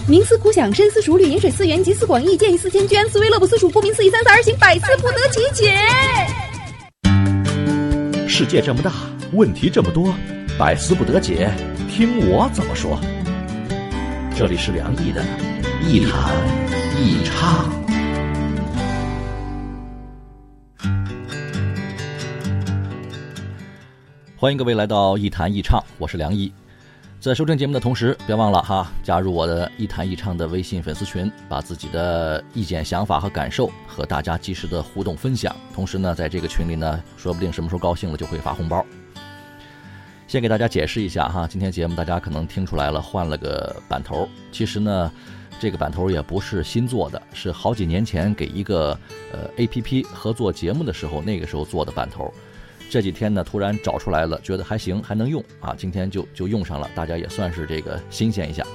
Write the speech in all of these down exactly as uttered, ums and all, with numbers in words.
冥思苦想，深思熟虑，饮水思源，集思广益，见异思迁，居安思危，乐不思蜀，不明思义，三思而行，百思不得其解。 世界这么大，问题这么多，百思不得解，听我怎么说。这里是梁毅的一谈一唱。欢迎各位来到一谈一唱，我是梁毅。在收听节目的同时，别忘了哈，加入我的一谈一唱的微信粉丝群，把自己的意见、想法和感受和大家及时的互动分享。同时呢，在这个群里呢，说不定什么时候高兴了就会发红包。先给大家解释一下哈，今天节目大家可能听出来了，换了个版头。其实呢，这个版头也不是新做的，是好几年前给一个呃 A P P 合作节目的时候，那个时候做的版头。这几天呢，突然找出来了，觉得还行，还能用啊！今天就就用上了，大家也算是这个新鲜一下。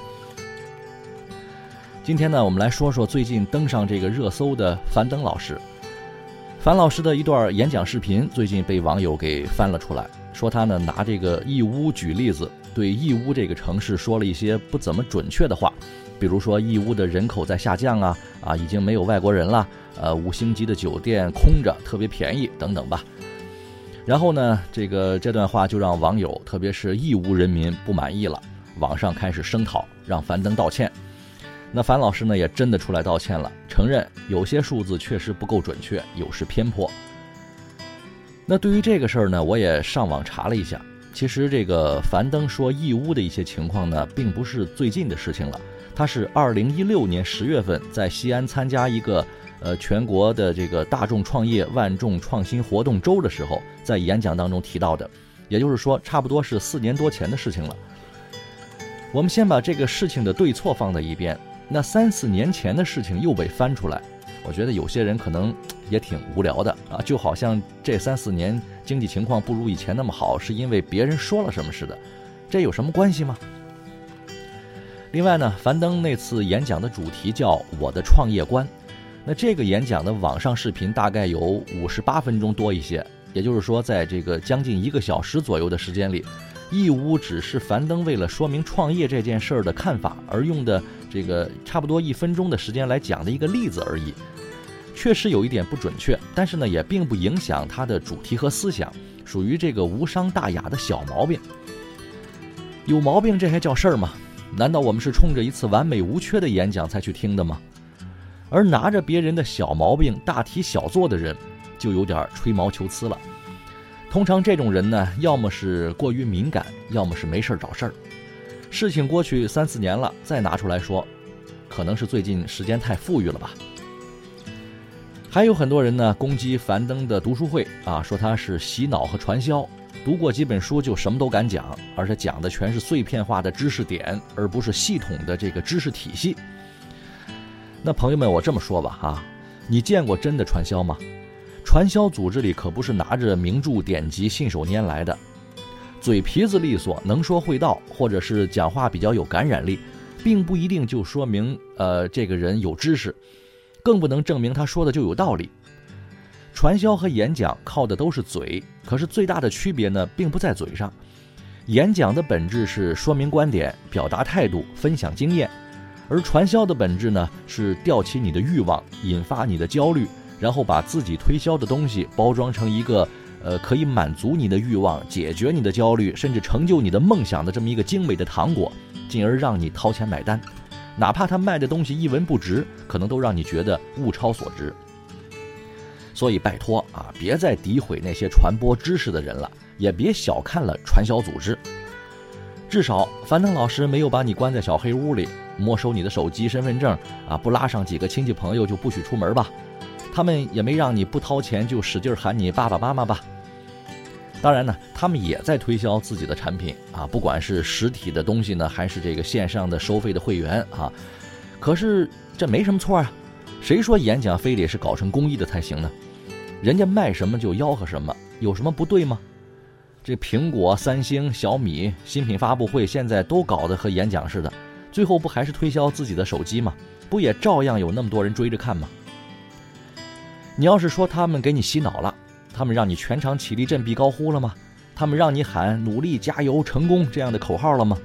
今天呢，我们来说说最近登上这个热搜的樊登老师。樊老师的一段演讲视频最近被网友给翻了出来，说他呢拿这个义乌举例子，对义乌这个城市说了一些不怎么准确的话，比如说义乌的人口在下降啊，啊已经没有外国人了，呃五星级的酒店空着，特别便宜等等吧。然后呢，这个这段话就让网友，特别是义乌人民不满意了，网上开始声讨，让樊登道歉。那樊老师呢，也真的出来道歉了，承认有些数字确实不够准确，有失偏颇。那对于这个事儿呢，我也上网查了一下，其实这个樊登说义乌的一些情况呢，并不是最近的事情了，他是二零一六年十月份在西安参加一个呃，全国的这个大众创业万众创新活动周的时候，在演讲当中提到的，也就是说，差不多是四年多前的事情了。我们先把这个事情的对错放在一边，那三四年前的事情又被翻出来，我觉得有些人可能也挺无聊的啊，就好像这三四年经济情况不如以前那么好，是因为别人说了什么似的，这有什么关系吗？另外呢，樊登那次演讲的主题叫我的创业观。那这个演讲的网上视频大概有五十八分钟多一些，也就是说，在这个将近一个小时左右的时间里，义乌只是樊登为了说明创业这件事儿的看法而用的这个差不多一分钟的时间来讲的一个例子而已。确实有一点不准确，但是呢，也并不影响它的主题和思想，属于这个无伤大雅的小毛病。有毛病这还叫事儿吗？难道我们是冲着一次完美无缺的演讲才去听的吗？而拿着别人的小毛病大题小做的人，就有点吹毛求疵了。通常这种人呢，要么是过于敏感，要么是没事找事儿。事情过去三四年了，再拿出来说，可能是最近时间太富裕了吧。还有很多人呢，攻击樊登的读书会啊，说他是洗脑和传销，读过几本书就什么都敢讲，而且讲的全是碎片化的知识点，而不是系统的这个知识体系。那朋友们，我这么说吧哈，你见过真的传销吗？传销组织里可不是拿着名著典籍信手拈来的，嘴皮子利索，能说会道，或者是讲话比较有感染力，并不一定就说明呃这个人有知识，更不能证明他说的就有道理。传销和演讲靠的都是嘴，可是最大的区别呢，并不在嘴上。演讲的本质是说明观点，表达态度，分享经验。而传销的本质呢，是吊起你的欲望，引发你的焦虑，然后把自己推销的东西包装成一个呃可以满足你的欲望，解决你的焦虑，甚至成就你的梦想的这么一个精美的糖果，进而让你掏钱买单。哪怕他卖的东西一文不值，可能都让你觉得物超所值。所以拜托啊，别再诋毁那些传播知识的人了，也别小看了传销组织。至少樊登老师没有把你关在小黑屋里，没收你的手机身份证啊，不拉上几个亲戚朋友就不许出门吧。他们也没让你不掏钱就使劲喊你爸爸妈妈吧。当然呢，他们也在推销自己的产品啊，不管是实体的东西呢，还是这个线上的收费的会员啊。可是这没什么错啊，谁说演讲非得是搞成公益的才行呢？人家卖什么就吆喝什么，有什么不对吗？这苹果、三星、小米新品发布会现在都搞得和演讲似的，最后不还是推销自己的手机吗？不也照样有那么多人追着看吗？你要是说他们给你洗脑了，他们让你全场起立振臂高呼了吗？他们让你喊努力加油成功这样的口号了吗？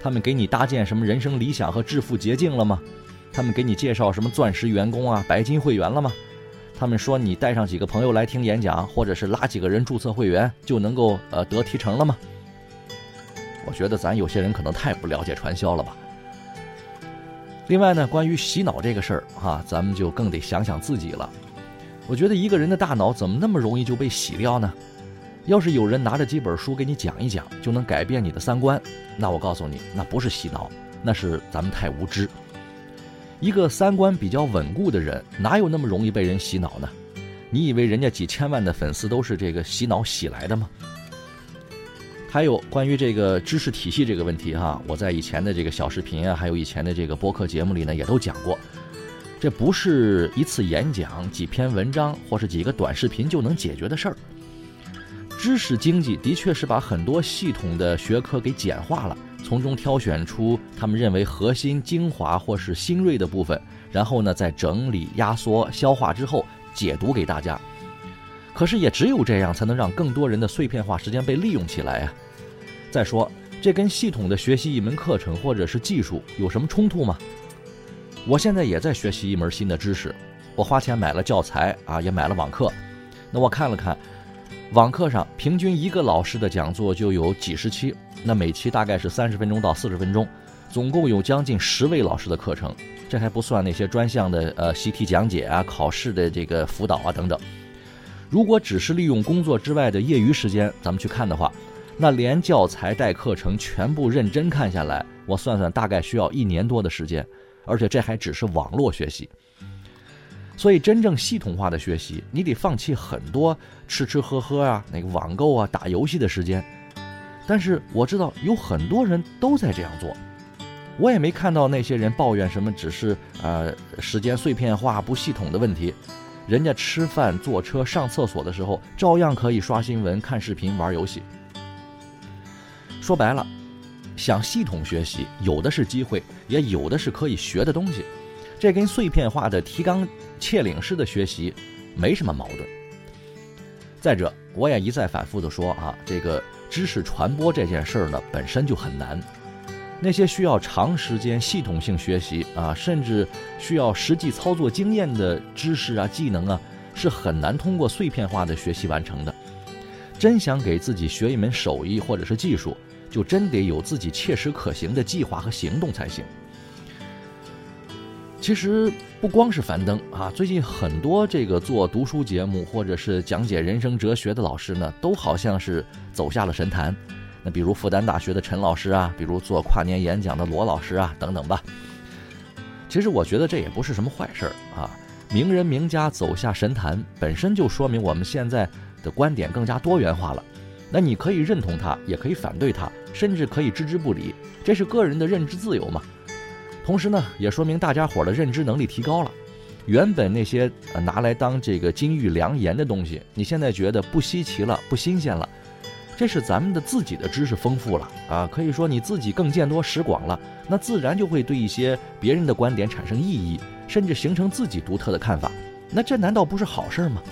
他们给你搭建什么人生理想和致富捷径了吗？他们给你介绍什么钻石员工啊、白金会员了吗？他们说你带上几个朋友来听演讲，或者是拉几个人注册会员就能够呃得提成了吗？我觉得咱有些人可能太不了解传销了吧。另外呢，关于洗脑这个事儿啊，咱们就更得想想自己了。我觉得一个人的大脑怎么那么容易就被洗掉呢？要是有人拿着几本书给你讲一讲，就能改变你的三观，那我告诉你，那不是洗脑，那是咱们太无知。一个三观比较稳固的人，哪有那么容易被人洗脑呢？你以为人家几千万的粉丝都是这个洗脑洗来的吗？还有关于这个知识体系这个问题哈，我在以前的这个小视频啊，还有以前的这个播客节目里呢，也都讲过。这不是一次演讲、几篇文章或是几个短视频就能解决的事儿。知识经济的确是把很多系统的学科给简化了，从中挑选出他们认为核心、精华或是新锐的部分，然后呢再整理、压缩、消化之后解读给大家。可是也只有这样才能让更多人的碎片化时间被利用起来啊！再说，这跟系统的学习一门课程或者是技术有什么冲突吗？我现在也在学习一门新的知识，我花钱买了教材啊，也买了网课。那我看了看，网课上平均一个老师的讲座就有几十期，那每期大概是三十分钟到四十分钟，总共有将近十位老师的课程，这还不算那些专项的呃习题讲解啊、考试的这个辅导啊等等。如果只是利用工作之外的业余时间咱们去看的话，那连教材带课程全部认真看下来，我算算大概需要一年多的时间，而且这还只是网络学习。所以真正系统化的学习，你得放弃很多吃吃喝喝啊、那个网购啊、打游戏的时间。但是我知道有很多人都在这样做，我也没看到那些人抱怨什么只是呃时间碎片化不系统的问题。人家吃饭、坐车、上厕所的时候，照样可以刷新闻、看视频、玩游戏。说白了，想系统学习，有的是机会，也有的是可以学的东西。这跟碎片化的提纲挈领式的学习没什么矛盾。再者，我也一再反复的说啊，这个知识传播这件事儿呢，本身就很难。那些需要长时间系统性学习啊，甚至需要实际操作经验的知识啊、技能啊，是很难通过碎片化的学习完成的。真想给自己学一门手艺或者是技术，就真得有自己切实可行的计划和行动才行。其实不光是樊登啊，最近很多这个做读书节目或者是讲解人生哲学的老师呢，都好像是走下了神坛。那比如复旦大学的陈老师啊，比如做跨年演讲的罗老师啊，等等吧。其实我觉得这也不是什么坏事啊。名人名家走下神坛，本身就说明我们现在的观点更加多元化了。那你可以认同他，也可以反对他，甚至可以置之不理，这是个人的认知自由嘛。同时呢，也说明大家伙的认知能力提高了。原本那些拿来当这个金玉良言的东西，你现在觉得不稀奇了，不新鲜了。这是咱们的自己的知识丰富了啊，可以说你自己更见多识广了，那自然就会对一些别人的观点产生异议，甚至形成自己独特的看法。那这难道不是好事吗？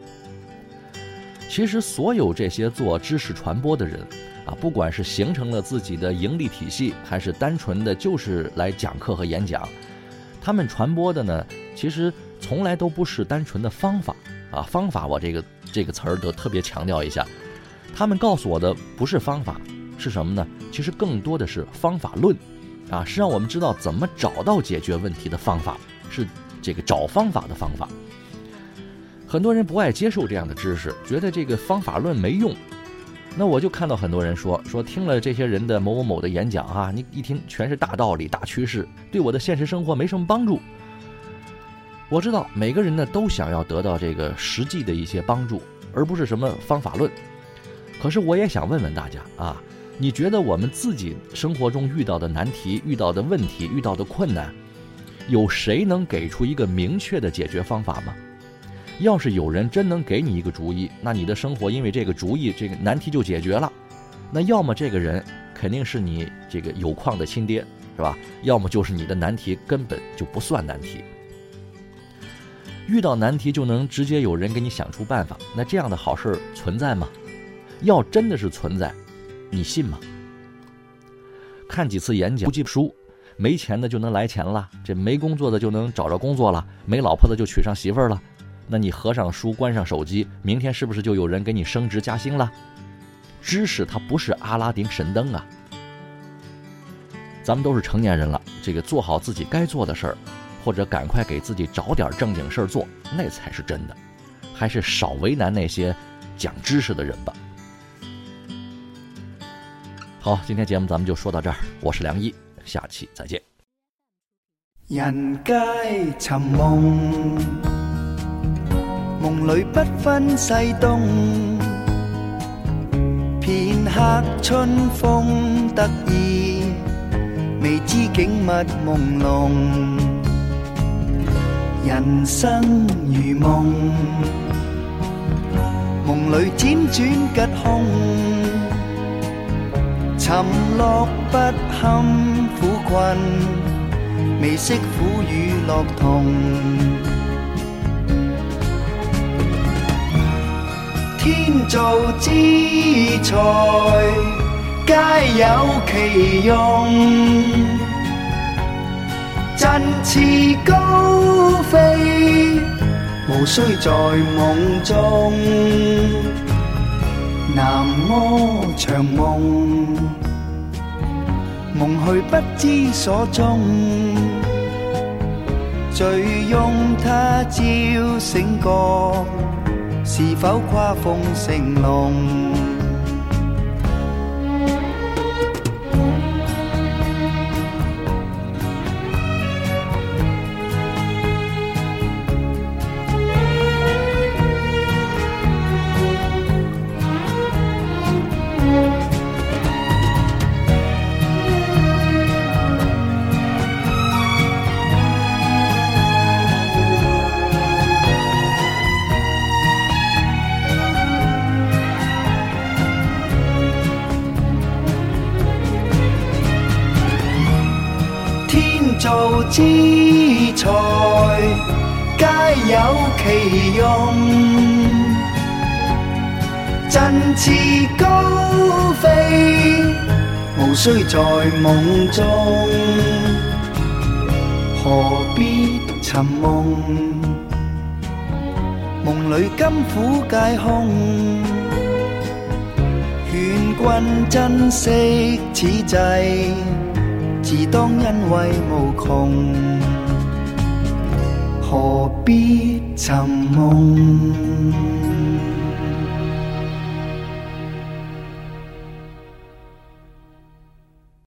其实所有这些做知识传播的人啊，不管是形成了自己的盈利体系，还是单纯的就是来讲课和演讲，他们传播的呢，其实从来都不是单纯的方法啊。方法我这个这个词儿都特别强调一下。他们告诉我的不是方法，是什么呢？其实更多的是方法论，啊，是让我们知道怎么找到解决问题的方法，是这个找方法的方法。很多人不爱接受这样的知识，觉得这个方法论没用。那我就看到很多人说，说听了这些人的某某某的演讲啊，你一听全是大道理、大趋势，对我的现实生活没什么帮助。我知道每个人呢都想要得到这个实际的一些帮助，而不是什么方法论。可是我也想问问大家啊，你觉得我们自己生活中遇到的难题、遇到的问题、遇到的困难，有谁能给出一个明确的解决方法吗？要是有人真能给你一个主意，那你的生活因为这个主意，这个难题就解决了。那要么这个人肯定是你这个有矿的亲爹，是吧？要么就是你的难题根本就不算难题。遇到难题就能直接有人给你想出办法，那这样的好事存在吗？要真的是存在，你信吗？ 看几次演讲，读几书，没钱的就能来钱了，这没工作的就能找着工作了，没老婆的就娶上媳妇儿了。那你合上书，关上手机，明天是不是就有人给你升职加薪了？知识它不是阿拉丁神灯啊。咱们都是成年人了，这个做好自己该做的事儿，或者赶快给自己找点正经事儿做，那才是真的。还是少为难那些讲知识的人吧。好，今天节目咱们就说到这儿，我是梁毅，下期再见。 人皆尋夢，夢裏不分西東，片刻春風得意，未知景物朦朧。人生如夢，夢裏輾轉吉凶，沉落不堪苦困，未識苦與樂同。天造之材，皆有其用，振翅高飛，無需在夢中。南柯長夢，夢去不知所蹤，醉擁他朝醒覺，是否跨鳳成龍？造之材，皆有其用，振翅高飛，無需在夢中。何必尋夢？夢裏甘苦皆空，勸君珍惜此際，自當欣慰無窮，何必尋夢？